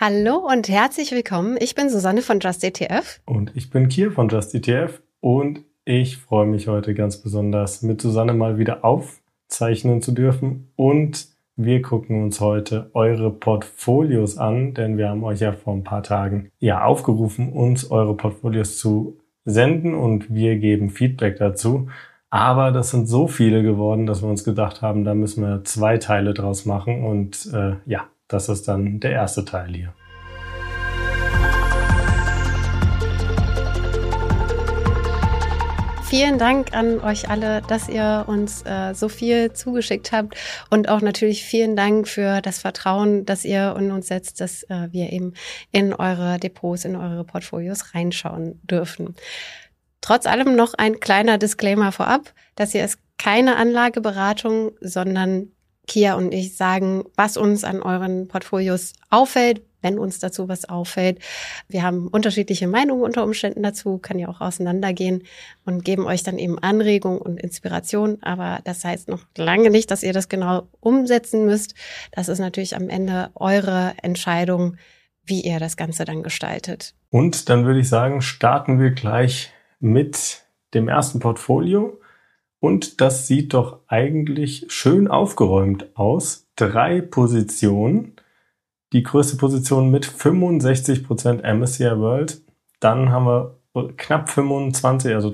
Hallo und herzlich willkommen. Ich bin Susanne von Just ETF. Und ich bin Kier von Just ETF. Und ich freue mich heute ganz besonders, mit Susanne mal wieder aufzeichnen zu dürfen. Und wir gucken uns heute eure Portfolios an, denn wir haben euch ja vor ein paar Tagen aufgerufen, uns eure Portfolios zu senden und wir geben Feedback dazu. Aber das sind so viele geworden, dass wir uns gedacht haben, da müssen wir 2 Teile draus machen. Und das ist dann der erste Teil hier. Vielen Dank an euch alle, dass ihr uns so viel zugeschickt habt und auch natürlich vielen Dank für das Vertrauen, das ihr in uns setzt, dass wir eben in eure Depots, in eure Portfolios reinschauen dürfen. Trotz allem noch ein kleiner Disclaimer vorab, dass hier ist keine Anlageberatung, sondern Kia und ich sagen, was uns an euren Portfolios auffällt, wenn uns dazu was auffällt. Wir haben unterschiedliche Meinungen unter Umständen dazu, kann ja auch auseinandergehen und geben euch dann eben Anregungen und Inspiration. Aber das heißt noch lange nicht, dass ihr das genau umsetzen müsst. Das ist natürlich am Ende eure Entscheidung, wie ihr das Ganze dann gestaltet. Und dann würde ich sagen, starten wir gleich mit dem ersten Portfolio. Und das sieht doch eigentlich schön aufgeräumt aus. 3 Positionen. Die größte Position mit 65% MSCI World. Dann haben wir knapp 25, also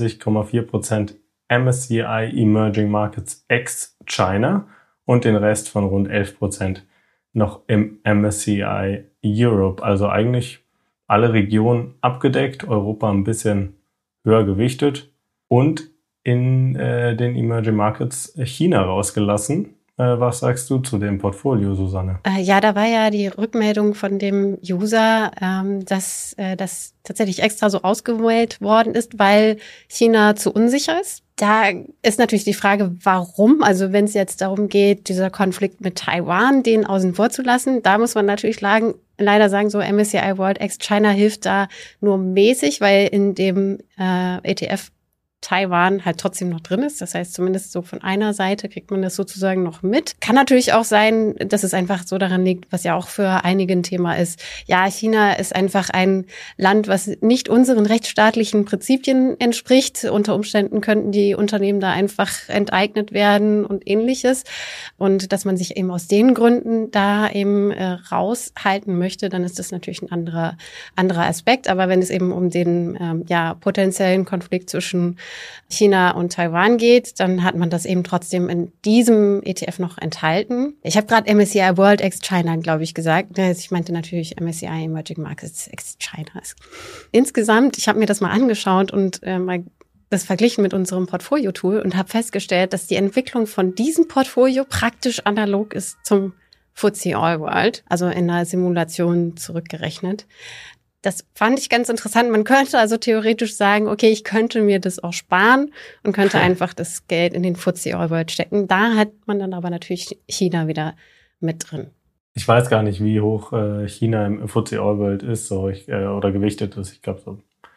23,4% MSCI Emerging Markets ex China und den Rest von rund 11% noch im MSCI Europe. Also eigentlich alle Regionen abgedeckt, Europa ein bisschen höher gewichtet und in den Emerging Markets China rausgelassen. Was sagst du zu dem Portfolio, Susanne? Da war ja die Rückmeldung von dem User, dass das tatsächlich extra so ausgewählt worden ist, weil China zu unsicher ist. Da ist natürlich die Frage, warum? Also wenn es jetzt darum geht, dieser Konflikt mit Taiwan, den außen vor zu lassen, da muss man natürlich leider sagen, so MSCI World ex China hilft da nur mäßig, weil in dem ETF Taiwan halt trotzdem noch drin ist. Das heißt, zumindest so von einer Seite kriegt man das sozusagen noch mit. Kann natürlich auch sein, dass es einfach so daran liegt, was ja auch für einige ein Thema ist. Ja, China ist einfach ein Land, was nicht unseren rechtsstaatlichen Prinzipien entspricht. Unter Umständen könnten die Unternehmen da einfach enteignet werden und Ähnliches. Und dass man sich eben aus den Gründen da eben raushalten möchte, dann ist das natürlich ein anderer Aspekt. Aber wenn es eben um den potenziellen Konflikt zwischen China und Taiwan geht, dann hat man das eben trotzdem in diesem ETF noch enthalten. Ich habe gerade MSCI World ex China, glaube ich, gesagt. Ich meinte natürlich MSCI Emerging Markets ex China. Insgesamt, ich habe mir das mal angeschaut und mal das verglichen mit unserem Portfolio-Tool und habe festgestellt, dass die Entwicklung von diesem Portfolio praktisch analog ist zum FTSE All World, also in einer Simulation zurückgerechnet. Das fand ich ganz interessant. Man könnte also theoretisch sagen, okay, ich könnte mir das auch sparen und könnte einfach das Geld in den FTSE All World stecken. Da hat man dann aber natürlich China wieder mit drin. Ich weiß gar nicht, wie hoch China im FTSE All World ist oder gewichtet ist. Ich glaube, so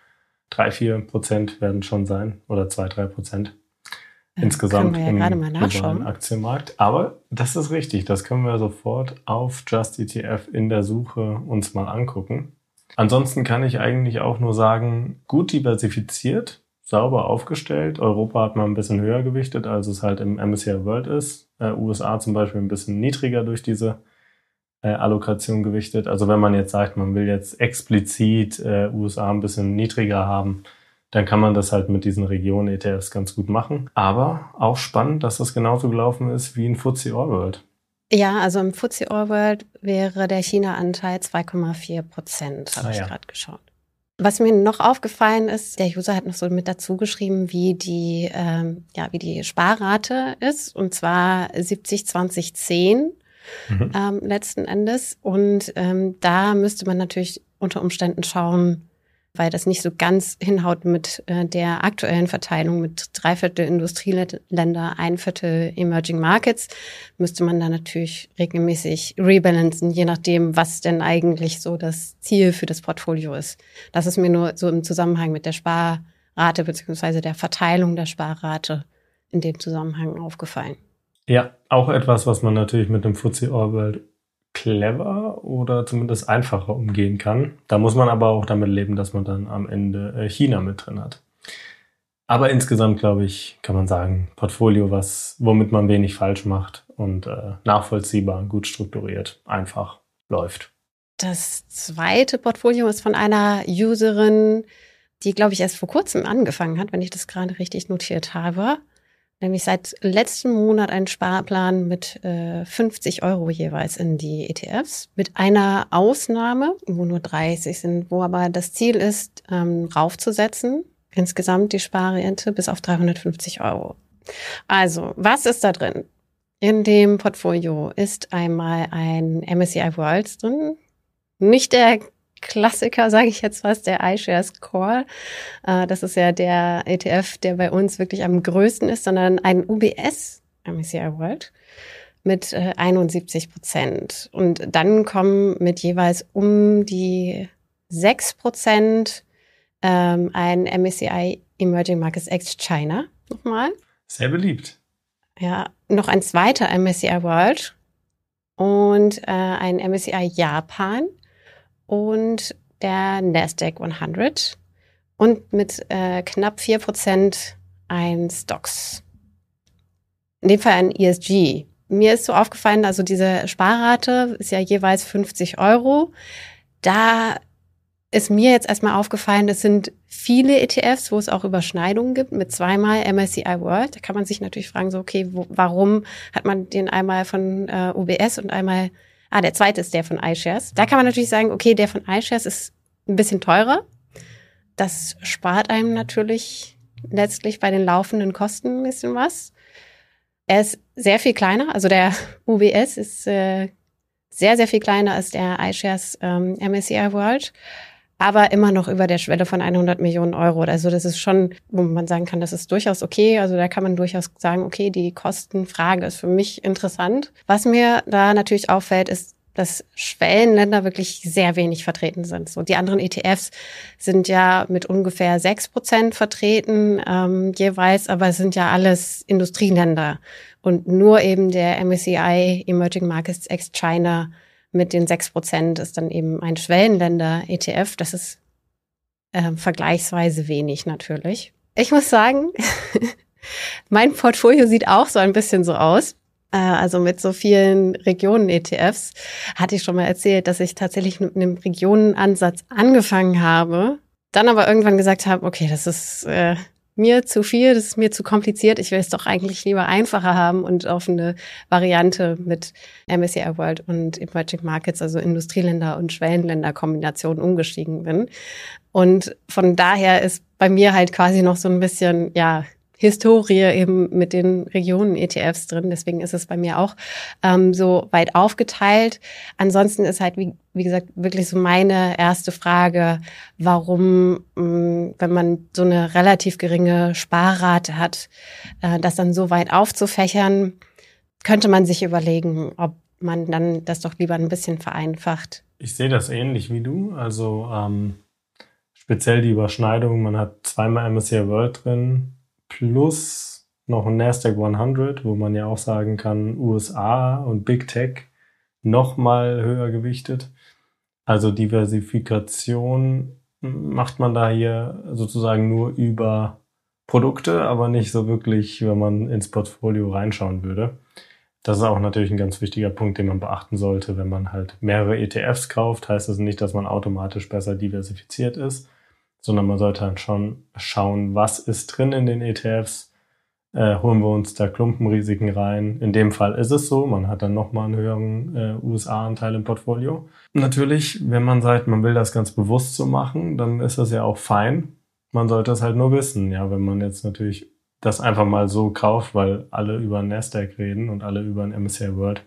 3-4% werden schon sein oder 2-3% insgesamt im globalen Aktienmarkt. Aber das ist richtig. Das können wir sofort auf Just ETF in der Suche uns mal angucken. Ansonsten kann ich eigentlich auch nur sagen, gut diversifiziert, sauber aufgestellt. Europa hat mal ein bisschen höher gewichtet, als es halt im MSCI World ist. USA zum Beispiel ein bisschen niedriger durch diese Allokation gewichtet. Also wenn man jetzt sagt, man will jetzt explizit USA ein bisschen niedriger haben, dann kann man das halt mit diesen Regionen-ETFs ganz gut machen. Aber auch spannend, dass das genauso gelaufen ist wie in FTSE All World. Ja, also im FTSE All World wäre der China-Anteil 2,4%, habe ich gerade geschaut. Was mir noch aufgefallen ist, der User hat noch so mit dazu geschrieben, wie die Sparrate ist, und zwar 70-20-10 letzten Endes. Und da müsste man natürlich unter Umständen schauen, weil das nicht so ganz hinhaut mit der aktuellen Verteilung mit 3/4 Industrieländer, 1/4 Emerging Markets, müsste man da natürlich regelmäßig rebalancen, je nachdem, was denn eigentlich so das Ziel für das Portfolio ist. Das ist mir nur so im Zusammenhang mit der Sparrate beziehungsweise der Verteilung der Sparrate in dem Zusammenhang aufgefallen. Ja, auch etwas, was man natürlich mit dem FTSE All World clever oder zumindest einfacher umgehen kann. Da muss man aber auch damit leben, dass man dann am Ende China mit drin hat. Aber insgesamt, glaube ich, kann man sagen, Portfolio, womit man wenig falsch macht und nachvollziehbar, gut strukturiert, einfach läuft. Das zweite Portfolio ist von einer Userin, die, glaube ich, erst vor kurzem angefangen hat, wenn ich das gerade richtig notiert habe. Nämlich seit letztem Monat einen Sparplan mit 50 € jeweils in die ETFs. Mit einer Ausnahme, wo nur 30 sind, wo aber das Ziel ist, raufzusetzen. Insgesamt die Sparrente bis auf 350 €. Also, was ist da drin? In dem Portfolio ist einmal ein MSCI World drin. Nicht der Klassiker, sage ich jetzt fast, der iShares Core. Das ist ja der ETF, der bei uns wirklich am größten ist, sondern ein UBS MSCI World mit 71%. Und dann kommen mit jeweils um die 6% ein MSCI Emerging Markets ex China nochmal. Sehr beliebt. Ja, noch ein zweiter MSCI World und ein MSCI Japan und der Nasdaq 100 und mit knapp 4% ein Stocks. In dem Fall ein ESG. Mir ist so aufgefallen, also diese Sparrate ist ja jeweils 50 €. Da ist mir jetzt erstmal aufgefallen, es sind viele ETFs, wo es auch Überschneidungen gibt mit zweimal MSCI World. Da kann man sich natürlich fragen, so okay, warum hat man den einmal von UBS und einmal, der zweite ist der von iShares. Da kann man natürlich sagen, okay, der von iShares ist ein bisschen teurer. Das spart einem natürlich letztlich bei den laufenden Kosten ein bisschen was. Er ist sehr viel kleiner, also der UBS ist sehr, sehr viel kleiner als der iShares MSCI World. Aber immer noch über der Schwelle von 100 Millionen €. Also das ist schon, wo man sagen kann, das ist durchaus okay. Also da kann man durchaus sagen, okay, die Kostenfrage ist für mich interessant. Was mir da natürlich auffällt, ist, dass Schwellenländer wirklich sehr wenig vertreten sind. So, die anderen ETFs sind ja mit ungefähr 6% vertreten jeweils, aber es sind ja alles Industrieländer. Und nur eben der MSCI Emerging Markets ex China mit den 6% ist dann eben ein Schwellenländer-ETF. Das ist vergleichsweise wenig natürlich. Ich muss sagen, mein Portfolio sieht auch so ein bisschen so aus. Also mit so vielen Regionen-ETFs hatte ich schon mal erzählt, dass ich tatsächlich mit einem Regionenansatz angefangen habe, dann aber irgendwann gesagt habe, okay, das ist mir zu viel, das ist mir zu kompliziert. Ich will es doch eigentlich lieber einfacher haben und auf eine Variante mit MSCI World und Emerging Markets, also Industrieländer und Schwellenländer-Kombination umgestiegen bin. Und von daher ist bei mir halt quasi noch so ein bisschen, Historie eben mit den Regionen-ETFs drin. Deswegen ist es bei mir auch so weit aufgeteilt. Ansonsten ist halt, wie gesagt, wirklich so meine erste Frage, warum, wenn man so eine relativ geringe Sparrate hat, das dann so weit aufzufächern, könnte man sich überlegen, ob man dann das doch lieber ein bisschen vereinfacht. Ich sehe das ähnlich wie du. Also speziell die Überschneidung, man hat zweimal MSCI World drin, plus noch ein Nasdaq 100, wo man ja auch sagen kann, USA und Big Tech nochmal höher gewichtet. Also Diversifikation macht man da hier sozusagen nur über Produkte, aber nicht so wirklich, wenn man ins Portfolio reinschauen würde. Das ist auch natürlich ein ganz wichtiger Punkt, den man beachten sollte. Wenn man halt mehrere ETFs kauft, heißt das nicht, dass man automatisch besser diversifiziert ist, sondern man sollte dann schon schauen, was ist drin in den ETFs, holen wir uns da Klumpenrisiken rein. In dem Fall ist es so, man hat dann nochmal einen höheren USA-Anteil im Portfolio. Natürlich, wenn man sagt, man will das ganz bewusst so machen, dann ist das ja auch fein. Man sollte es halt nur wissen. Ja, wenn man jetzt natürlich das einfach mal so kauft, weil alle über einen Nasdaq reden und alle über einen MSCI World,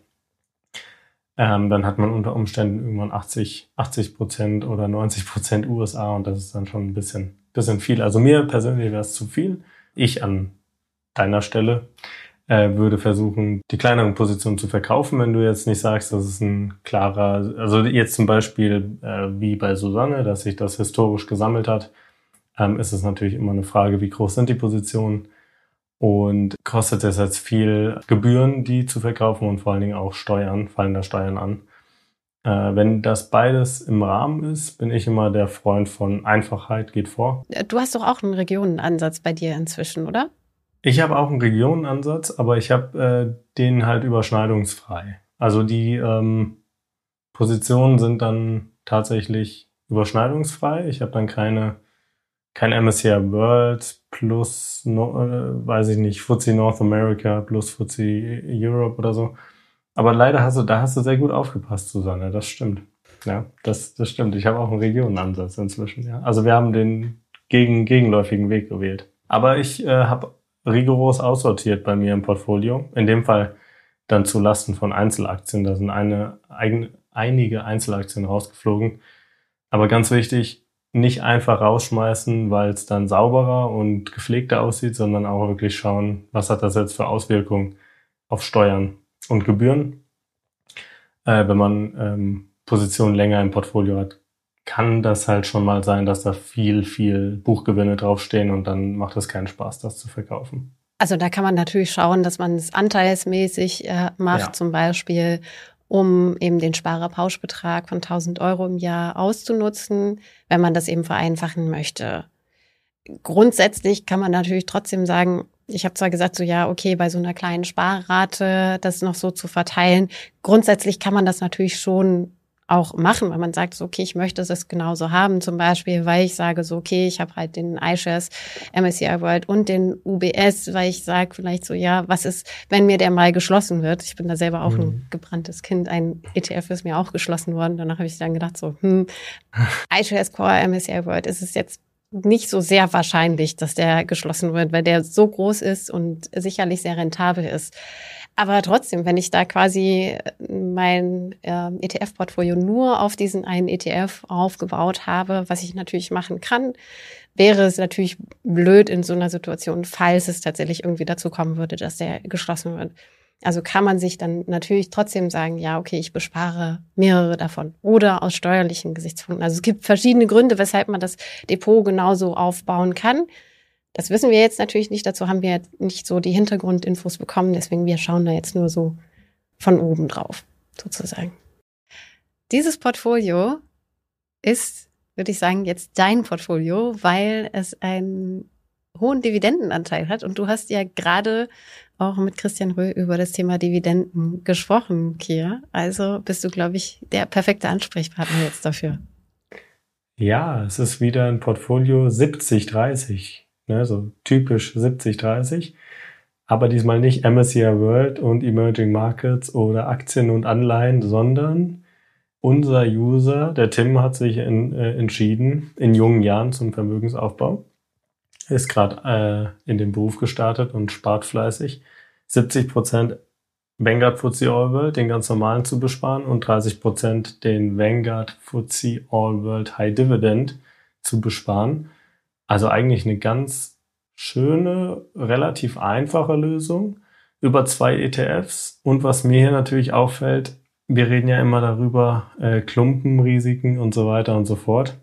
dann hat man unter Umständen irgendwann 80% oder 90% USA und das ist dann schon ein bisschen viel. Also mir persönlich wäre es zu viel. Ich an deiner Stelle würde versuchen, die kleineren Positionen zu verkaufen, wenn du jetzt nicht sagst, das ist ein klarer, also jetzt zum Beispiel wie bei Susanne, dass sich das historisch gesammelt hat, ist es natürlich immer eine Frage, wie groß sind die Positionen und kostet es jetzt viel Gebühren, die zu verkaufen und vor allen Dingen auch Steuern, fallen da Steuern an. Wenn das beides im Rahmen ist, bin ich immer der Freund von Einfachheit geht vor. Du hast doch auch einen Regionenansatz bei dir inzwischen, oder? Ich habe auch einen Regionenansatz, aber ich habe den halt überschneidungsfrei. Also die Positionen sind dann tatsächlich überschneidungsfrei. Ich habe dann kein MSCI World plus, weiß ich nicht, FTSE North America plus FTSE Europe oder so. Aber leider hast du sehr gut aufgepasst, Susanne. Das stimmt. Ja, das stimmt. Ich habe auch einen Regionenansatz inzwischen. Ja. Also wir haben den gegenläufigen Weg gewählt. Aber ich habe rigoros aussortiert bei mir im Portfolio. In dem Fall dann zu Lasten von Einzelaktien. Da sind einige Einzelaktien rausgeflogen. Aber ganz wichtig, nicht einfach rausschmeißen, weil es dann sauberer und gepflegter aussieht, sondern auch wirklich schauen, was hat das jetzt für Auswirkungen auf Steuern und Gebühren. Wenn man Positionen länger im Portfolio hat, kann das halt schon mal sein, dass da viel Buchgewinne draufstehen und dann macht es keinen Spaß, das zu verkaufen. Also da kann man natürlich schauen, dass man es anteilsmäßig macht, zum Beispiel, um eben den Sparerpauschbetrag von 1.000 Euro im Jahr auszunutzen, wenn man das eben vereinfachen möchte. Grundsätzlich kann man natürlich trotzdem sagen, ich habe zwar gesagt, so ja, okay, bei so einer kleinen Sparrate das noch so zu verteilen. Grundsätzlich kann man das natürlich schon auch machen, weil man sagt so, okay, ich möchte es genauso haben, zum Beispiel, weil ich sage so, okay, ich habe halt den iShares, MSCI World und den UBS, weil ich sage vielleicht so, ja, was ist, wenn mir der mal geschlossen wird? Ich bin da selber auch ein gebranntes Kind, ein ETF ist mir auch geschlossen worden. Danach habe ich dann gedacht so, iShares Core, MSCI World, ist es jetzt nicht so sehr wahrscheinlich, dass der geschlossen wird, weil der so groß ist und sicherlich sehr rentabel ist. Aber trotzdem, wenn ich da quasi mein ETF-Portfolio nur auf diesen einen ETF aufgebaut habe, was ich natürlich machen kann, wäre es natürlich blöd in so einer Situation, falls es tatsächlich irgendwie dazu kommen würde, dass der geschlossen wird. Also kann man sich dann natürlich trotzdem sagen, ja, okay, ich bespare mehrere davon oder aus steuerlichen Gesichtspunkten. Also es gibt verschiedene Gründe, weshalb man das Depot genauso aufbauen kann. Das wissen wir jetzt natürlich nicht, dazu haben wir nicht so die Hintergrundinfos bekommen, deswegen wir schauen da jetzt nur so von oben drauf, sozusagen. Dieses Portfolio ist, würde ich sagen, jetzt dein Portfolio, weil es einen hohen Dividendenanteil hat und du hast ja gerade auch mit Christian Röhl über das Thema Dividenden gesprochen, Kia. Also bist du, glaube ich, der perfekte Ansprechpartner jetzt dafür. Ja, es ist wieder ein Portfolio 70-30. Ne, so typisch 70-30, aber diesmal nicht MSCI World und Emerging Markets oder Aktien und Anleihen, sondern unser User, der Tim, hat sich entschieden, in jungen Jahren zum Vermögensaufbau, ist gerade in den Beruf gestartet und spart fleißig, 70% Vanguard FTSE All World, den ganz normalen zu besparen und 30% den Vanguard FTSE All World High Dividend zu besparen. Also eigentlich eine ganz schöne, relativ einfache Lösung über 2 ETFs. Und was mir hier natürlich auffällt, wir reden ja immer darüber, Klumpenrisiken und so weiter und so fort.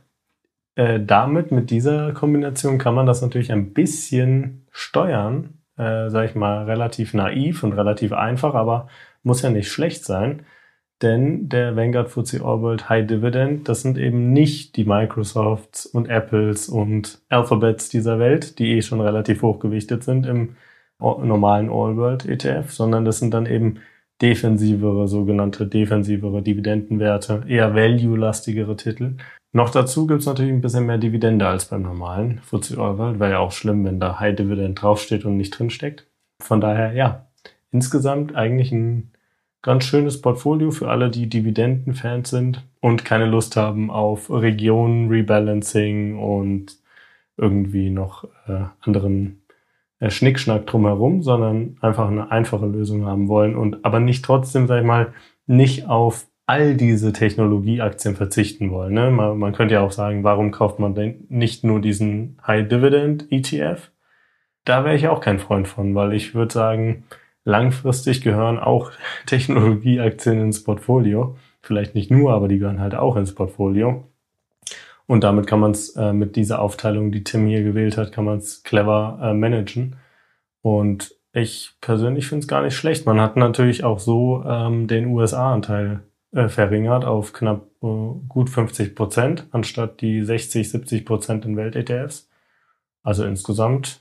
Mit dieser Kombination kann man das natürlich ein bisschen steuern, sag ich mal, relativ naiv und relativ einfach, aber muss ja nicht schlecht sein. Denn der Vanguard FTSE All World High Dividend, das sind eben nicht die Microsofts und Apples und Alphabets dieser Welt, die schon relativ hochgewichtet sind im normalen All World ETF, sondern das sind dann eben sogenannte defensivere Dividendenwerte, eher value-lastigere Titel. Noch dazu gibt's natürlich ein bisschen mehr Dividende als beim normalen FTSE All World, wäre ja auch schlimm, wenn da High Dividend draufsteht und nicht drinsteckt. Von daher, ja, insgesamt eigentlich ein ganz schönes Portfolio für alle, die Dividendenfans sind und keine Lust haben auf Regionen, Rebalancing und irgendwie noch anderen Schnickschnack drumherum, sondern einfach eine einfache Lösung haben wollen und aber nicht trotzdem, sag ich mal, nicht auf all diese Technologieaktien verzichten wollen. Ne? Man könnte ja auch sagen, warum kauft man denn nicht nur diesen High Dividend ETF? Da wäre ich auch kein Freund von, weil ich würde sagen, langfristig gehören auch Technologieaktien ins Portfolio. Vielleicht nicht nur, aber die gehören halt auch ins Portfolio. Und damit kann man es mit dieser Aufteilung, die Tim hier gewählt hat, kann man es clever managen. Und ich persönlich finde es gar nicht schlecht. Man hat natürlich auch so den USA-Anteil verringert auf knapp gut 50%, anstatt die 60-70% in Welt-ETFs. Also insgesamt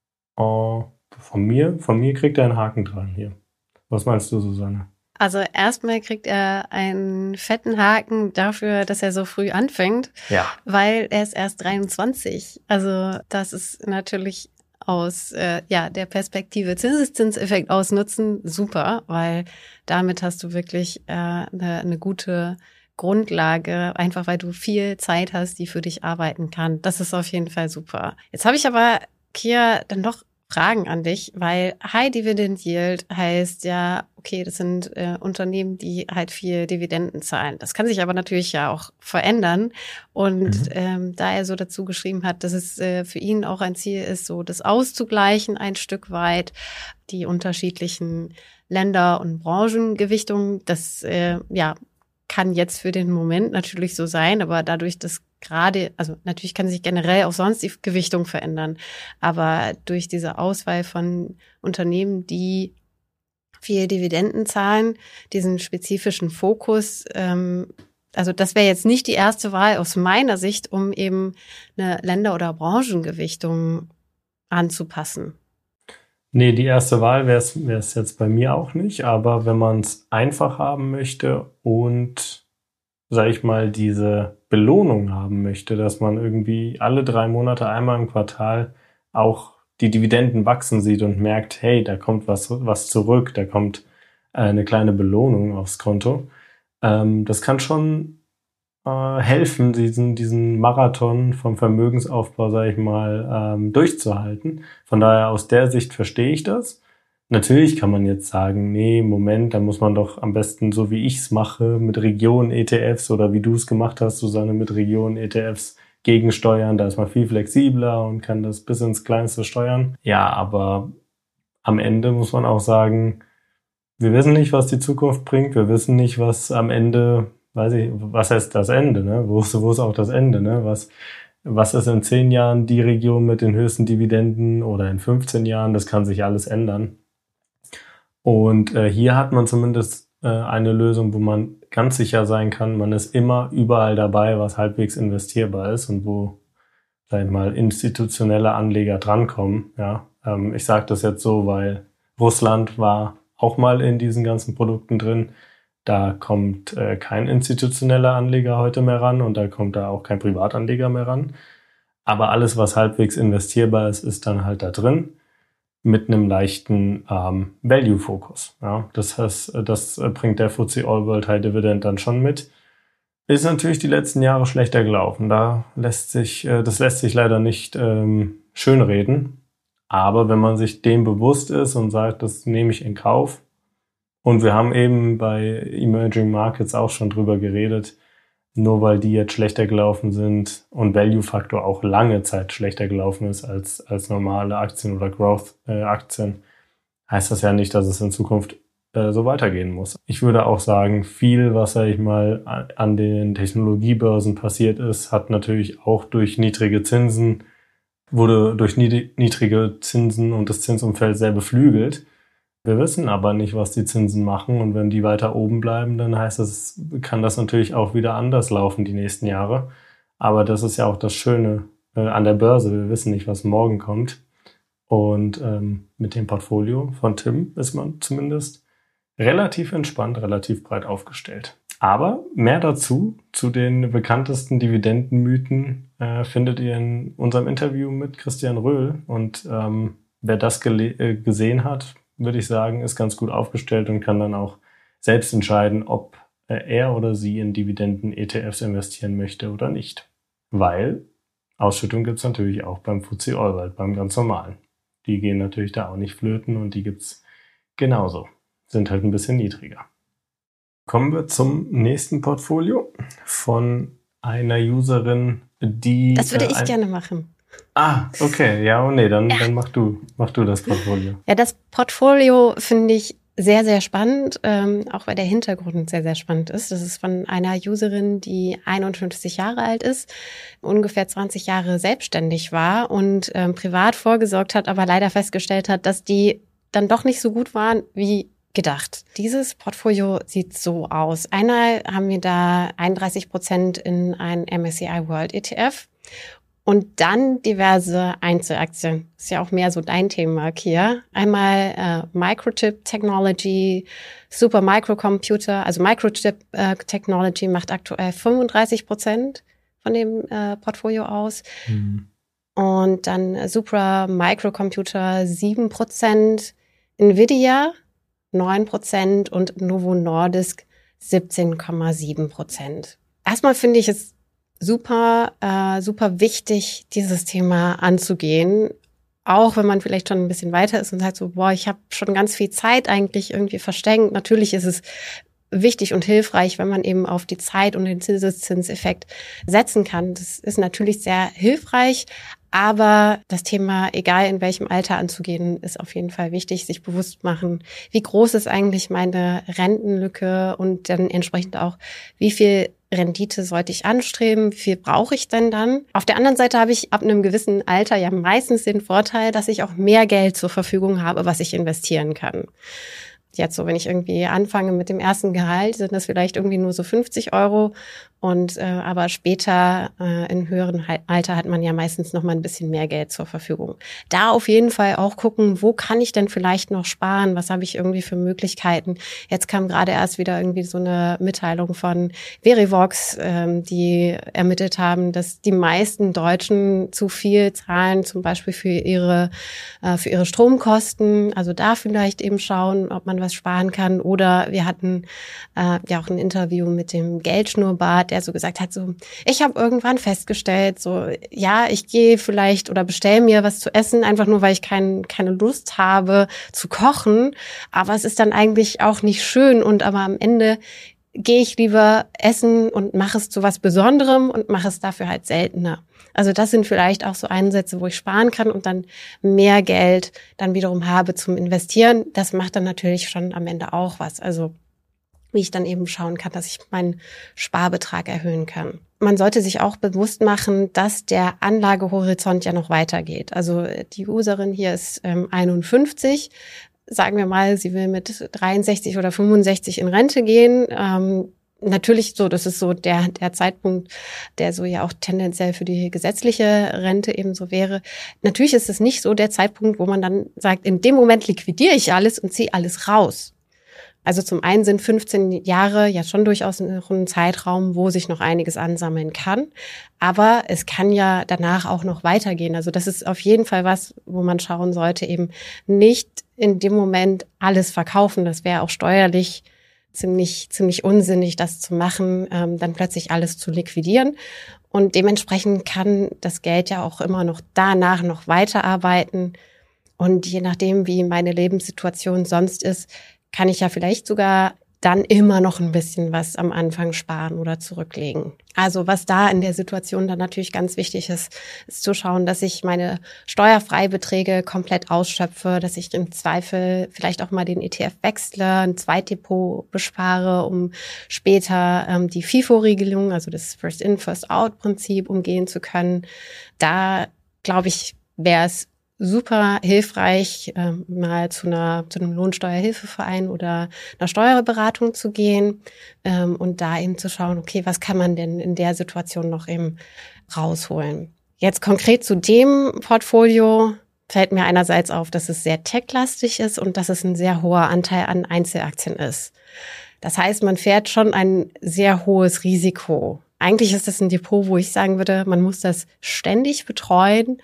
von mir kriegt er einen Haken dran hier. Was meinst du, Susanne? Also erstmal kriegt er einen fetten Haken dafür, dass er so früh anfängt, weil er ist erst 23. Also das ist natürlich aus der Perspektive Zinseszinseffekt ausnutzen super, weil damit hast du wirklich eine gute Grundlage, einfach weil du viel Zeit hast, die für dich arbeiten kann. Das ist auf jeden Fall super. Jetzt habe ich aber, Kia, dann noch Fragen an dich, weil High Dividend Yield heißt ja, okay, das sind Unternehmen, die halt viel Dividenden zahlen. Das kann sich aber natürlich ja auch verändern. Und da er so dazu geschrieben hat, dass es für ihn auch ein Ziel ist, so das auszugleichen ein Stück weit, die unterschiedlichen Länder- und Branchengewichtungen, das kann jetzt für den Moment natürlich so sein, aber dadurch, dass also natürlich kann sich generell auch sonst die Gewichtung verändern, aber durch diese Auswahl von Unternehmen, die viel Dividenden zahlen, diesen spezifischen Fokus, also das wäre jetzt nicht die erste Wahl aus meiner Sicht, um eben eine Länder- oder Branchengewichtung anzupassen. Nee, die erste Wahl wäre es jetzt bei mir auch nicht, aber wenn man es einfach haben möchte und, sag ich mal, diese Belohnung haben möchte, dass man irgendwie alle 3 Monate einmal im Quartal auch die Dividenden wachsen sieht und merkt, hey, da kommt was zurück, da kommt eine kleine Belohnung aufs Konto. Das kann schon helfen, diesen Marathon vom Vermögensaufbau, sage ich mal, durchzuhalten. Von daher, aus der Sicht verstehe ich das. Natürlich kann man jetzt sagen, nee, Moment, da muss man doch am besten, so wie ich es mache, mit Regionen-ETFs oder wie du es gemacht hast, Susanne, mit Regionen-ETFs gegensteuern. Da ist man viel flexibler und kann das bis ins Kleinste steuern. Ja, aber am Ende muss man auch sagen, wir wissen nicht, was die Zukunft bringt. Wir wissen nicht, was am Ende, was heißt das Ende, ne? Wo ist auch das Ende, ne? Was ist in 10 Jahren die Region mit den höchsten Dividenden oder in 15 Jahren? Das kann sich alles ändern. Und hier hat man zumindest eine Lösung, wo man ganz sicher sein kann, man ist immer überall dabei, was halbwegs investierbar ist und wo, sag ich mal, institutionelle Anleger drankommen. Ja, ich sage das jetzt so, weil Russland war auch mal in diesen ganzen Produkten drin. Da kommt kein institutioneller Anleger heute mehr ran und da kommt da auch kein Privatanleger mehr ran. Aber alles, was halbwegs investierbar ist, ist dann halt da drin mit einem leichten Value-Fokus. Ja, das heißt, das bringt der FTSE All World High Dividend dann schon mit. Ist natürlich die letzten Jahre schlechter gelaufen. Das lässt sich leider nicht schönreden. Aber wenn man sich dem bewusst ist und sagt, das nehme ich in Kauf, und wir haben eben bei Emerging Markets auch schon drüber geredet, nur weil die jetzt schlechter gelaufen sind und Value-Faktor auch lange Zeit schlechter gelaufen ist als normale Aktien oder Growth-Aktien, heißt das ja nicht, dass es in Zukunft so weitergehen muss. Ich würde auch sagen, viel, was, sag ich mal, an den Technologiebörsen passiert ist, hat natürlich auch durch niedrige Zinsen und das Zinsumfeld sehr beflügelt. Wir wissen aber nicht, was die Zinsen machen, und wenn die weiter oben bleiben, dann kann das natürlich auch wieder anders laufen die nächsten Jahre. Aber das ist ja auch das Schöne an der Börse. Wir wissen nicht, was morgen kommt. Und mit dem Portfolio von Tim ist man zumindest relativ entspannt, relativ breit aufgestellt. Aber mehr dazu, zu den bekanntesten Dividendenmythen, findet ihr in unserem Interview mit Christian Röhl. Und wer das gesehen hat, würde ich sagen, ist ganz gut aufgestellt und kann dann auch selbst entscheiden, ob er oder sie in Dividenden-ETFs investieren möchte oder nicht. Weil Ausschüttung gibt es natürlich auch beim FTSE All World, beim ganz normalen. Die gehen natürlich da auch nicht flöten und die gibt's genauso. Sind halt ein bisschen niedriger. Kommen wir zum nächsten Portfolio von einer Userin, die... Das würde ich gerne machen. Ah, okay. Ja, nee, dann mach du das Portfolio. Ja, das Portfolio finde ich sehr, sehr spannend, auch weil der Hintergrund sehr, sehr spannend ist. Das ist von einer Userin, die 51 Jahre alt ist, ungefähr 20 Jahre selbstständig war und privat vorgesorgt hat, aber leider festgestellt hat, dass die dann doch nicht so gut waren, wie gedacht. Dieses Portfolio sieht so aus. Einmal haben wir da 31% in einen MSCI World ETF und dann diverse Einzelaktien. Das ist ja auch mehr so dein Thema, Kia. Einmal Microchip Technology, Super Microcomputer. Also Microchip Technology macht aktuell 35% von dem Portfolio aus. Und dann Super Microcomputer 7%, Nvidia 9% und Novo Nordisk 17,7%. Erstmal finde ich es super wichtig, dieses Thema anzugehen. Auch wenn man vielleicht schon ein bisschen weiter ist und sagt so, ich habe schon ganz viel Zeit eigentlich irgendwie verschenkt. Natürlich ist es wichtig und hilfreich, wenn man eben auf die Zeit und den Zinseszinseffekt setzen kann. Das ist natürlich sehr hilfreich. Aber das Thema, egal in welchem Alter anzugehen, ist auf jeden Fall wichtig, sich bewusst machen, wie groß ist eigentlich meine Rentenlücke und dann entsprechend auch, wie viel Rendite sollte ich anstreben, wie viel brauche ich denn dann? Auf der anderen Seite habe ich ab einem gewissen Alter ja meistens den Vorteil, dass ich auch mehr Geld zur Verfügung habe, was ich investieren kann. Jetzt so, wenn ich irgendwie anfange mit dem ersten Gehalt, sind das vielleicht irgendwie nur so 50 Euro. Und aber später in höheren Alter hat man ja meistens noch mal ein bisschen mehr Geld zur Verfügung. Da auf jeden Fall auch gucken, wo kann ich denn vielleicht noch sparen? Was habe ich irgendwie für Möglichkeiten? Jetzt kam gerade erst wieder irgendwie so eine Mitteilung von Verivox, die ermittelt haben, dass die meisten Deutschen zu viel zahlen, zum Beispiel für ihre Stromkosten. Also da vielleicht eben schauen, ob man was sparen kann. Oder wir hatten ja auch ein Interview mit dem Geldschnurrbart, der so gesagt hat, so, ich habe irgendwann festgestellt, so, ja, ich gehe vielleicht oder bestelle mir was zu essen, einfach nur, weil ich keine Lust habe zu kochen, aber es ist dann eigentlich auch nicht schön und aber am Ende gehe ich lieber essen und mache es zu was Besonderem und mache es dafür halt seltener. Also das sind vielleicht auch so Einsätze, wo ich sparen kann und dann mehr Geld dann wiederum habe zum Investieren. Das macht dann natürlich schon am Ende auch was. Also wie ich dann eben schauen kann, dass ich meinen Sparbetrag erhöhen kann. Man sollte sich auch bewusst machen, dass der Anlagehorizont ja noch weitergeht. Also die Userin hier ist 51. Sagen wir mal, sie will mit 63 oder 65 in Rente gehen. Natürlich so, das ist so der Zeitpunkt, der so ja auch tendenziell für die gesetzliche Rente eben so wäre. Natürlich ist es nicht so der Zeitpunkt, wo man dann sagt, in dem Moment liquidiere ich alles und ziehe alles raus. Also zum einen sind 15 Jahre ja schon durchaus ein Zeitraum, wo sich noch einiges ansammeln kann. Aber es kann ja danach auch noch weitergehen. Also das ist auf jeden Fall was, wo man schauen sollte, eben nicht in dem Moment alles verkaufen. Das wäre auch steuerlich ziemlich unsinnig, das zu machen, dann plötzlich alles zu liquidieren. Und dementsprechend kann das Geld ja auch immer noch danach noch weiterarbeiten. Und je nachdem, wie meine Lebenssituation sonst ist, kann ich ja vielleicht sogar dann immer noch ein bisschen was am Anfang sparen oder zurücklegen. Also was da in der Situation dann natürlich ganz wichtig ist, ist zu schauen, dass ich meine Steuerfreibeträge komplett ausschöpfe, dass ich im Zweifel vielleicht auch mal den ETF wechsle, ein Zweitdepot bespare, um später die FIFO-Regelung, also das First-In, First-Out-Prinzip umgehen zu können. Da, glaube ich, wäre es super hilfreich, mal zu einem Lohnsteuerhilfeverein oder einer Steuerberatung zu gehen und da eben zu schauen, okay, was kann man denn in der Situation noch eben rausholen? Jetzt konkret zu dem Portfolio fällt mir einerseits auf, dass es sehr techlastig ist und dass es ein sehr hoher Anteil an Einzelaktien ist. Das heißt, man fährt schon ein sehr hohes Risiko. Eigentlich ist das ein Depot, wo ich sagen würde, man muss das ständig betreuen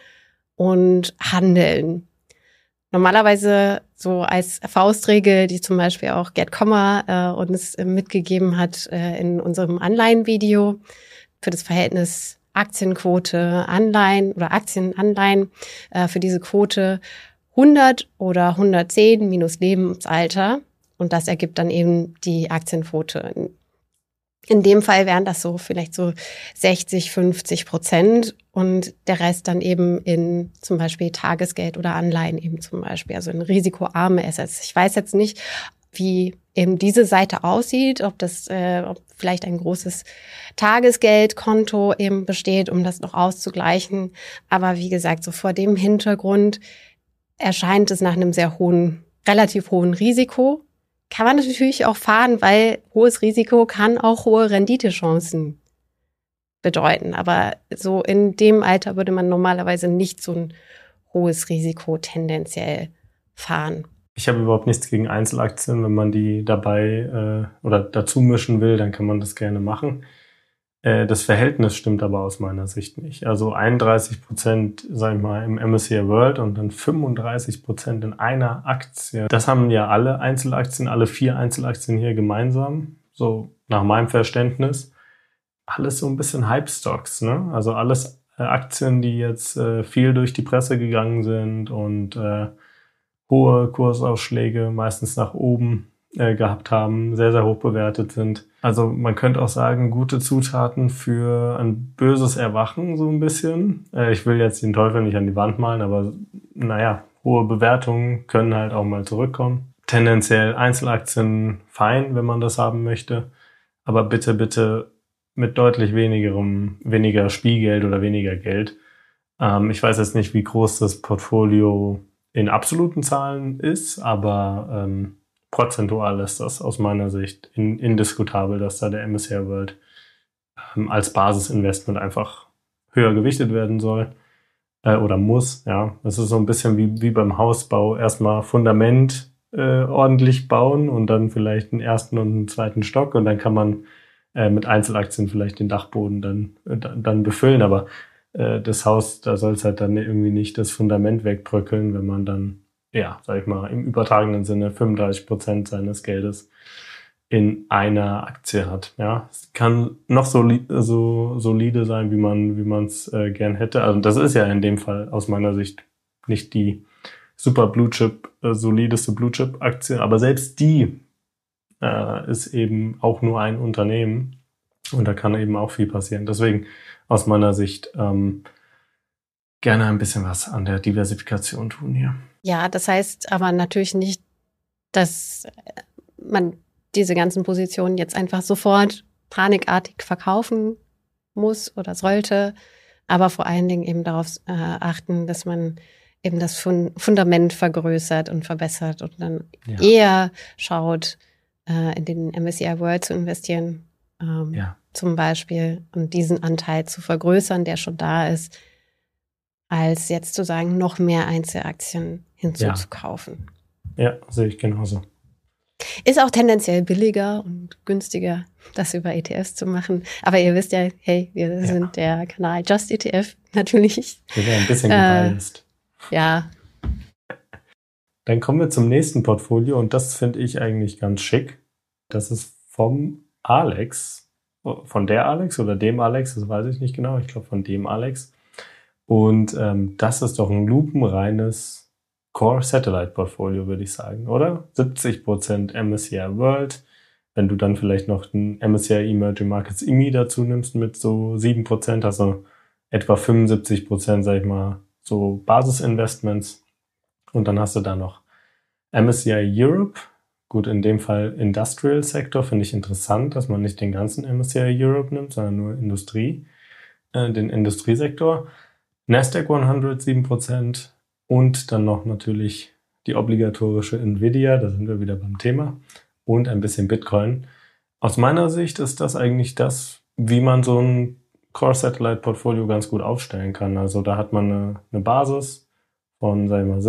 und handeln. Normalerweise so als Faustregel, die zum Beispiel auch Gerd Kommer uns mitgegeben hat in unserem Anleihenvideo für das Verhältnis Aktienquote Anleihen oder Aktienanleihen für diese Quote 100 oder 110 minus Lebensalter und das ergibt dann eben die Aktienquote. In dem Fall wären das so vielleicht so 60-50% und der Rest dann eben in zum Beispiel Tagesgeld oder Anleihen eben zum Beispiel, also in risikoarme Assets. Ich weiß jetzt nicht, wie eben diese Seite aussieht, ob vielleicht ein großes Tagesgeldkonto eben besteht, um das noch auszugleichen. Aber wie gesagt, so vor dem Hintergrund erscheint es nach einem relativ hohen Risiko. kann man natürlich auch fahren, weil hohes Risiko kann auch hohe Renditechancen bedeuten. Aber so in dem Alter würde man normalerweise nicht so ein hohes Risiko tendenziell fahren. Ich habe überhaupt nichts gegen Einzelaktien. Wenn man die dabei oder dazu mischen will, dann kann man das gerne machen. Das Verhältnis stimmt aber aus meiner Sicht nicht. Also 31%, sag ich mal, im MSCI World und dann 35% in einer Aktie. Das haben ja alle Einzelaktien, alle 4 Einzelaktien hier gemeinsam. So nach meinem Verständnis. Alles so ein bisschen Hype-Stocks, ne? Also alles Aktien, die jetzt viel durch die Presse gegangen sind und hohe Kursausschläge meistens nach oben gehabt haben, sehr, sehr hoch bewertet sind. Also man könnte auch sagen, gute Zutaten für ein böses Erwachen so ein bisschen. Ich will jetzt den Teufel nicht an die Wand malen, aber naja, hohe Bewertungen können halt auch mal zurückkommen. Tendenziell Einzelaktien fein, wenn man das haben möchte. Aber bitte, bitte mit deutlich weniger Spielgeld oder weniger Geld. Ich weiß jetzt nicht, wie groß das Portfolio in absoluten Zahlen ist, aber prozentual ist das aus meiner Sicht indiskutabel, dass da der MSCI World als Basisinvestment einfach höher gewichtet werden soll oder muss. Ja, das ist so ein bisschen wie beim Hausbau. Erstmal Fundament ordentlich bauen und dann vielleicht einen ersten und einen zweiten Stock und dann kann man mit Einzelaktien vielleicht den Dachboden dann befüllen. Aber das Haus, da soll es halt dann irgendwie nicht das Fundament wegbröckeln, wenn man dann, ja, sag ich mal, im übertragenen Sinne 35% seines Geldes in einer Aktie hat. Ja, es kann noch so solide sein, wie man es gern hätte. Also das ist ja in dem Fall aus meiner Sicht nicht die super Blue Chip, solideste Blue Chip Aktie, aber selbst die ist eben auch nur ein Unternehmen und da kann eben auch viel passieren. Deswegen aus meiner Sicht gerne ein bisschen was an der Diversifikation tun hier. Ja, das heißt aber natürlich nicht, dass man diese ganzen Positionen jetzt einfach sofort panikartig verkaufen muss oder sollte, aber vor allen Dingen eben darauf achten, dass man eben das Fundament vergrößert und verbessert und dann eher schaut, in den MSCI World zu investieren, zum Beispiel, und diesen Anteil zu vergrößern, der schon da ist, als jetzt zu sagen, noch mehr Einzelaktien hinzuzukaufen. Ja, sehe ich genauso. Ist auch tendenziell billiger und günstiger, das über ETFs zu machen. Aber ihr wisst ja, hey, wir sind der Kanal Just ETF, natürlich. Wir sind ein bisschen gebiased. Ja. Dann kommen wir zum nächsten Portfolio und das finde ich eigentlich ganz schick. Das ist vom Alex, von der Alex oder dem Alex, das weiß ich nicht genau, ich glaube von dem Alex. Und das ist doch ein lupenreines Core-Satellite-Portfolio, würde ich sagen, oder? 70% MSCI World, wenn du dann vielleicht noch den MSCI Emerging Markets IMI dazu nimmst mit so 7%, also etwa 75%, sag ich mal, so Basisinvestments. Und dann hast du da noch MSCI Europe. Gut, in dem Fall Industrial Sector finde ich interessant, dass man nicht den ganzen MSCI Europe nimmt, sondern nur Industrie, den Industriesektor. Nasdaq 100 7% und dann noch natürlich die obligatorische Nvidia, da sind wir wieder beim Thema, und ein bisschen Bitcoin. Aus meiner Sicht ist das eigentlich das, wie man so ein Core-Satellite-Portfolio ganz gut aufstellen kann. Also da hat man eine Basis von, sag ich mal,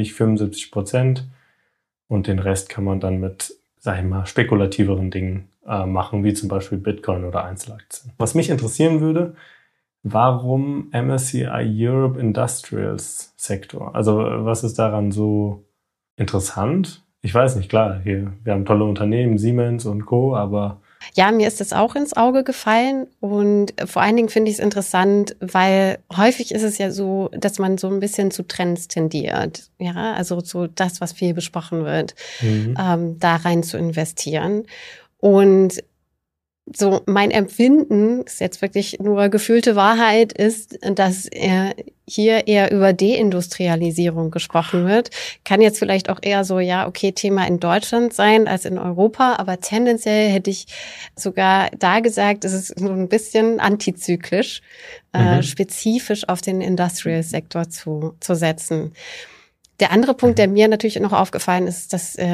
75% und den Rest kann man dann mit, sag ich mal, spekulativeren Dingen machen, wie zum Beispiel Bitcoin oder Einzelaktien. Was mich interessieren würde, warum MSCI Europe Industrials Sektor? Also was ist daran so interessant? Ich weiß nicht, klar, wir haben tolle Unternehmen, Siemens und Co., aber... Ja, mir ist das auch ins Auge gefallen und vor allen Dingen finde ich es interessant, weil häufig ist es ja so, dass man so ein bisschen zu Trends tendiert, ja, also so das, was viel besprochen wird, da rein zu investieren. Und so mein Empfinden, ist jetzt wirklich nur gefühlte Wahrheit, ist, dass hier eher über Deindustrialisierung gesprochen wird. Kann jetzt vielleicht auch eher so, ja, okay, Thema in Deutschland sein als in Europa, aber tendenziell hätte ich sogar da gesagt, es ist so ein bisschen antizyklisch, spezifisch auf den Industrial-Sektor zu setzen. Der andere Punkt, der mir natürlich noch aufgefallen ist, dass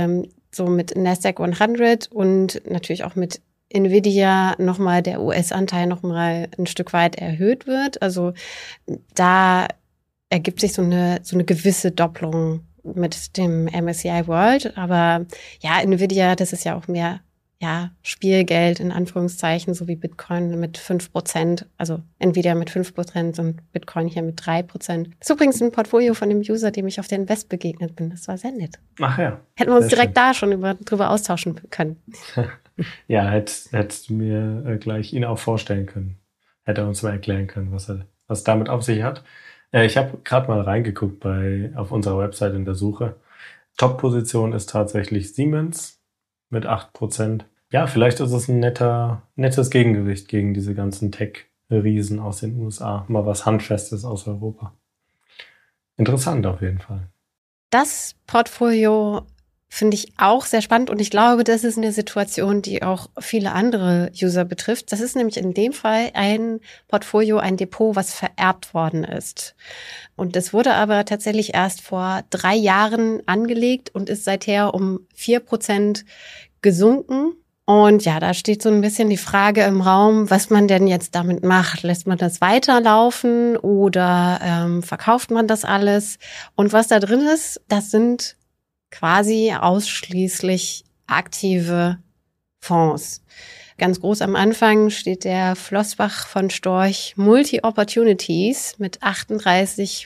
so mit Nasdaq 100 und natürlich auch mit Nvidia nochmal der US-Anteil nochmal ein Stück weit erhöht wird. Also da ergibt sich so eine gewisse Doppelung mit dem MSCI World. Aber ja, Nvidia, das ist ja auch mehr Spielgeld in Anführungszeichen, so wie Bitcoin mit 5%, also Nvidia mit 5% und Bitcoin hier mit 3%. Das ist übrigens ein Portfolio von dem User, dem ich auf der Invest begegnet bin. Das war sehr nett. Ach ja. Hätten wir uns direkt da schon drüber austauschen können. Ja, hättest du mir gleich ihn auch vorstellen können. Hätte er uns mal erklären können, was damit auf sich hat. Ich habe gerade mal reingeguckt auf unserer Website in der Suche. Top-Position ist tatsächlich Siemens mit 8%. Ja, vielleicht ist es ein nettes Gegengewicht gegen diese ganzen Tech-Riesen aus den USA. Mal was Handfestes aus Europa. Interessant auf jeden Fall. Das Portfolio finde ich auch sehr spannend und ich glaube, das ist eine Situation, die auch viele andere User betrifft. Das ist nämlich in dem Fall ein Portfolio, ein Depot, was vererbt worden ist. Und das wurde aber tatsächlich erst vor 3 Jahren angelegt und ist seither um 4% gesunken. Und ja, da steht so ein bisschen die Frage im Raum, was man denn jetzt damit macht. Lässt man das weiterlaufen oder verkauft man das alles? Und was da drin ist, das sind quasi ausschließlich aktive Fonds. Ganz groß am Anfang steht der Flossbach von Storch Multi-Opportunities mit 38%,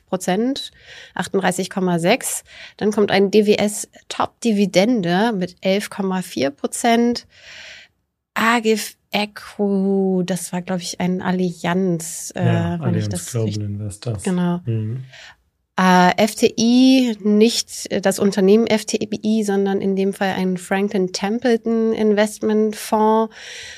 38,6%. Dann kommt ein DWS Top-Dividende mit 11,4%. AGIF Eco, das war, glaube ich, ein Allianz. Allianz Global Investors. Genau. FTI, nicht das Unternehmen FTI, sondern in dem Fall ein Franklin Templeton Investment Fonds.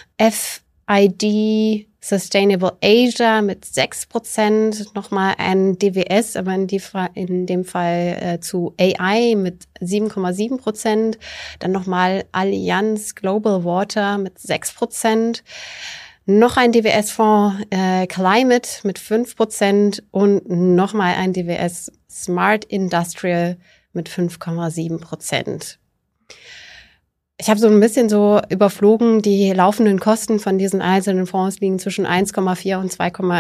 FID Sustainable Asia mit 6%, nochmal ein DWS, aber in dem Fall zu AI mit 7,7%. Dann nochmal Allianz Global Water mit 6%. Noch ein DWS-Fonds Climate mit 5% und nochmal ein DWS Smart Industrial mit 5,7%. Ich habe so ein bisschen so überflogen, die laufenden Kosten von diesen einzelnen Fonds liegen zwischen 1,4 und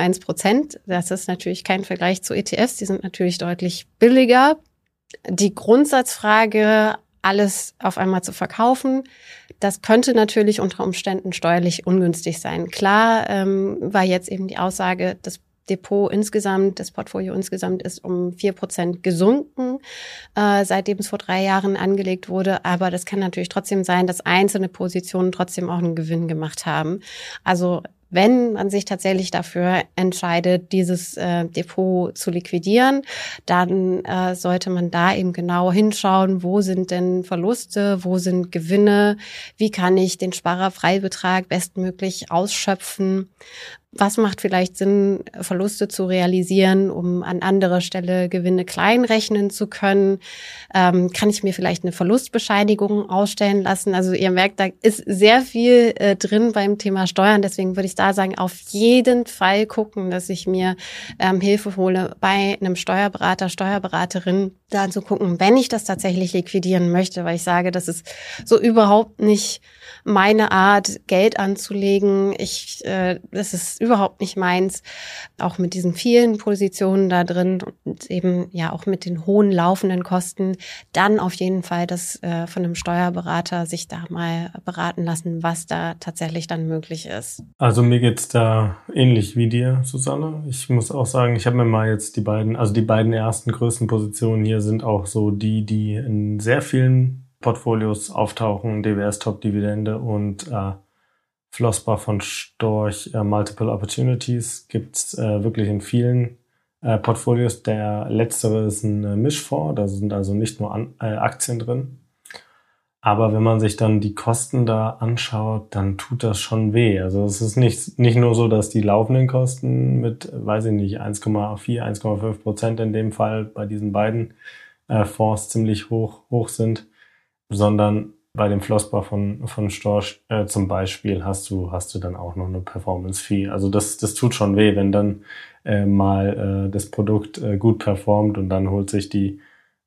2,1%. Das ist natürlich kein Vergleich zu ETFs, die sind natürlich deutlich billiger. Die Grundsatzfrage, alles auf einmal zu verkaufen, das könnte natürlich unter Umständen steuerlich ungünstig sein. Klar war jetzt eben die Aussage, das Depot insgesamt, das Portfolio insgesamt ist um 4% gesunken, seitdem es vor 3 Jahren angelegt wurde. Aber das kann natürlich trotzdem sein, dass einzelne Positionen trotzdem auch einen Gewinn gemacht haben. Also wenn man sich tatsächlich dafür entscheidet, dieses Depot zu liquidieren, dann sollte man da eben genau hinschauen, wo sind denn Verluste, wo sind Gewinne, wie kann ich den Sparerfreibetrag bestmöglich ausschöpfen. Was macht vielleicht Sinn, Verluste zu realisieren, um an anderer Stelle Gewinne kleinrechnen zu können? Kann ich mir vielleicht eine Verlustbescheinigung ausstellen lassen? Also ihr merkt, da ist sehr viel drin beim Thema Steuern. Deswegen würde ich da sagen, auf jeden Fall gucken, dass ich mir Hilfe hole bei einem Steuerberater, Steuerberaterin, da zu gucken, wenn ich das tatsächlich liquidieren möchte, weil ich sage, das ist so überhaupt nicht meine Art, Geld anzulegen. Das ist überhaupt nicht meins. Auch mit diesen vielen Positionen da drin und eben ja auch mit den hohen laufenden Kosten, dann auf jeden Fall das von einem Steuerberater sich da mal beraten lassen, was da tatsächlich dann möglich ist. Also mir geht's da ähnlich wie dir, Susanne. Ich muss auch sagen, ich habe mir mal jetzt die beiden ersten größten Positionen hier sind auch so die in sehr vielen Portfolios auftauchen, DWS Top Dividende und Flossbach von Storch Multiple Opportunities gibt's wirklich in vielen Portfolios. Der letztere ist ein Mischfonds, da sind also nicht nur Aktien drin. Aber wenn man sich dann die Kosten da anschaut, dann tut das schon weh. Also es ist nicht nur so, dass die laufenden Kosten mit, 1,4, 1,5% in dem Fall bei diesen beiden Fonds ziemlich hoch sind, sondern bei dem Flossbach von Storch zum Beispiel hast du dann auch noch eine Performance-Fee. Also das tut schon weh, wenn dann mal das Produkt gut performt und dann holt sich die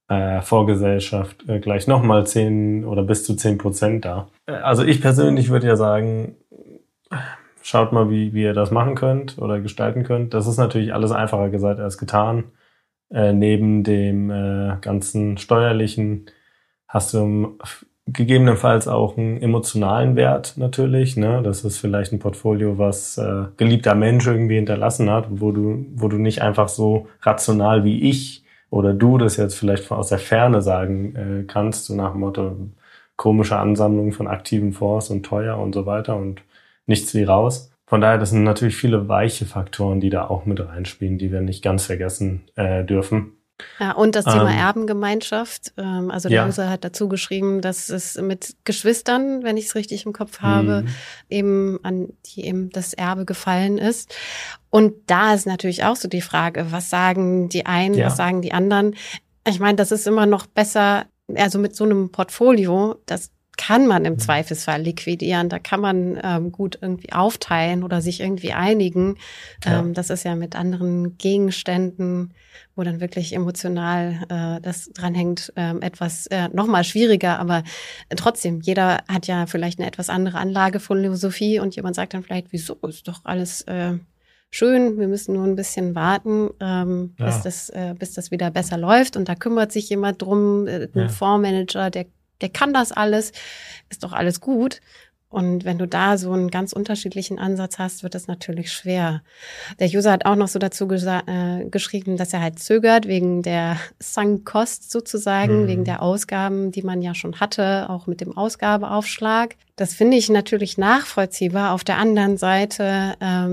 Vorgesellschaft gleich nochmal 10 oder bis zu 10% da. Also ich persönlich würde ja sagen, schaut mal, wie ihr das machen könnt oder gestalten könnt. Das ist natürlich alles einfacher gesagt als getan. Neben dem ganzen Steuerlichen hast du gegebenenfalls auch einen emotionalen Wert natürlich. Ne? Das ist vielleicht ein Portfolio, was geliebter Mensch irgendwie hinterlassen hat, wo du nicht einfach so rational wie ich oder du das jetzt vielleicht aus der Ferne sagen kannst, so nach dem Motto komische Ansammlung von aktiven Fonds und teuer und so weiter und nichts wie raus. Von daher, das sind natürlich viele weiche Faktoren, die da auch mit reinspielen, die wir nicht ganz vergessen dürfen. Ja, und das Thema Erbengemeinschaft. Also der User hat dazu geschrieben, dass es mit Geschwistern, wenn ich es richtig im Kopf habe, eben an die eben das Erbe gefallen ist. Und da ist natürlich auch so die Frage, was sagen die einen, was sagen die anderen? Ich meine, das ist immer noch besser, also mit so einem Portfolio, das kann man im Zweifelsfall liquidieren, da kann man gut irgendwie aufteilen oder sich irgendwie einigen. Das ist ja mit anderen Gegenständen, wo dann wirklich emotional das dranhängt, etwas nochmal schwieriger. Aber trotzdem, jeder hat ja vielleicht eine etwas andere Anlagephilosophie und jemand sagt dann vielleicht, wieso, ist doch alles schön, wir müssen nur ein bisschen warten, bis das wieder besser läuft. Und da kümmert sich jemand drum, ein Fondsmanager, der kann das alles, ist doch alles gut. Und wenn du da so einen ganz unterschiedlichen Ansatz hast, wird das natürlich schwer. Der User hat auch noch so dazu geschrieben, dass er halt zögert wegen der Sunk Cost sozusagen, wegen der Ausgaben, die man ja schon hatte, auch mit dem Ausgabeaufschlag. Das finde ich natürlich nachvollziehbar. Auf der anderen Seite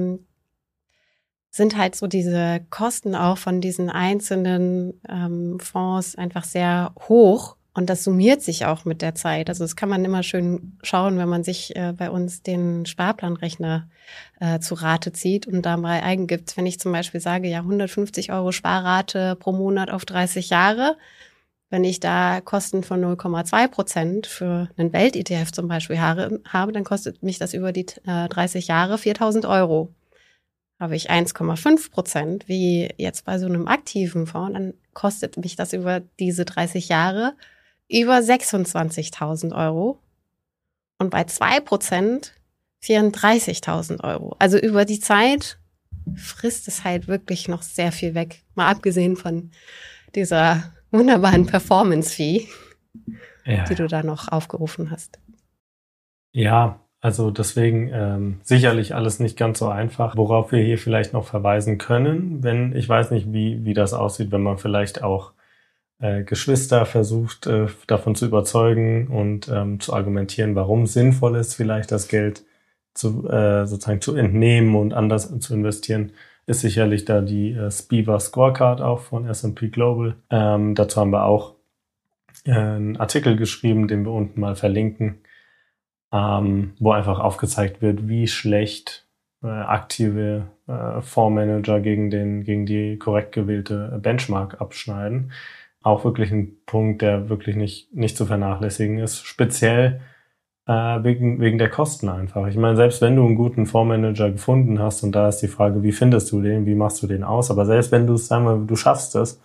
sind halt so diese Kosten auch von diesen einzelnen Fonds einfach sehr hoch. Und das summiert sich auch mit der Zeit. Also das kann man immer schön schauen, wenn man sich bei uns den Sparplanrechner zu Rate zieht und da mal eingibt. Wenn ich zum Beispiel sage, ja 150 € Sparrate pro Monat auf 30 Jahre, wenn ich da Kosten von 0,2% für einen Welt-ETF zum Beispiel habe, dann kostet mich das über die 30 Jahre 4.000 €. Habe ich 1,5%, wie jetzt bei so einem aktiven Fonds, dann kostet mich das über diese 30 Jahre über 26.000 €. Und bei 2% 34.000 €. Also über die Zeit frisst es halt wirklich noch sehr viel weg. Mal abgesehen von dieser wunderbaren Performance-Fee, die du da noch aufgerufen hast. Ja, also deswegen sicherlich alles nicht ganz so einfach. Worauf wir hier vielleicht noch verweisen können, ich weiß nicht, wie das aussieht, wenn man vielleicht auch Geschwister versucht, davon zu überzeugen und zu argumentieren, warum es sinnvoll ist, vielleicht das Geld sozusagen zu entnehmen und anders zu investieren, ist sicherlich da die Spiva Scorecard auch von S&P Global. Dazu haben wir auch einen Artikel geschrieben, den wir unten mal verlinken, wo einfach aufgezeigt wird, wie schlecht aktive Fondsmanager gegen die korrekt gewählte Benchmark abschneiden. Auch wirklich ein Punkt, der wirklich nicht zu vernachlässigen ist, speziell wegen der Kosten einfach. Ich meine, selbst wenn du einen guten Fondsmanager gefunden hast, und da ist die Frage, wie findest du den, wie machst du den aus, aber selbst wenn du schaffst es,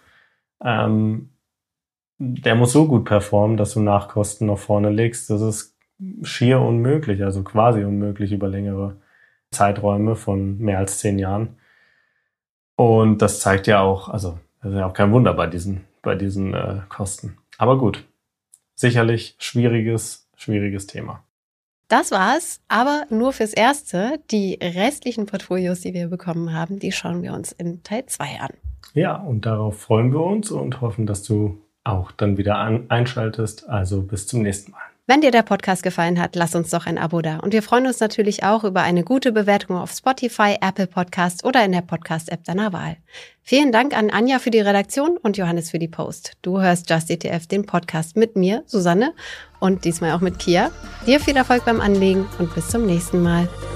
der muss so gut performen, dass du Nachkosten noch vorne legst, das ist schier unmöglich, also quasi unmöglich über längere Zeiträume von mehr als 10 Jahren. Und das zeigt ja auch, also das ist ja auch kein Wunder bei diesen Kosten. Aber gut, sicherlich schwieriges Thema. Das war's, aber nur fürs Erste. Die restlichen Portfolios, die wir bekommen haben, die schauen wir uns in Teil 2 an. Ja, und darauf freuen wir uns und hoffen, dass du auch dann wieder einschaltest. Also bis zum nächsten Mal. Wenn dir der Podcast gefallen hat, lass uns doch ein Abo da. Und wir freuen uns natürlich auch über eine gute Bewertung auf Spotify, Apple Podcasts oder in der Podcast-App deiner Wahl. Vielen Dank an Anja für die Redaktion und Johannes für die Post. Du hörst Just ETF, den Podcast mit mir, Susanne, und diesmal auch mit Kia. Dir viel Erfolg beim Anlegen und bis zum nächsten Mal.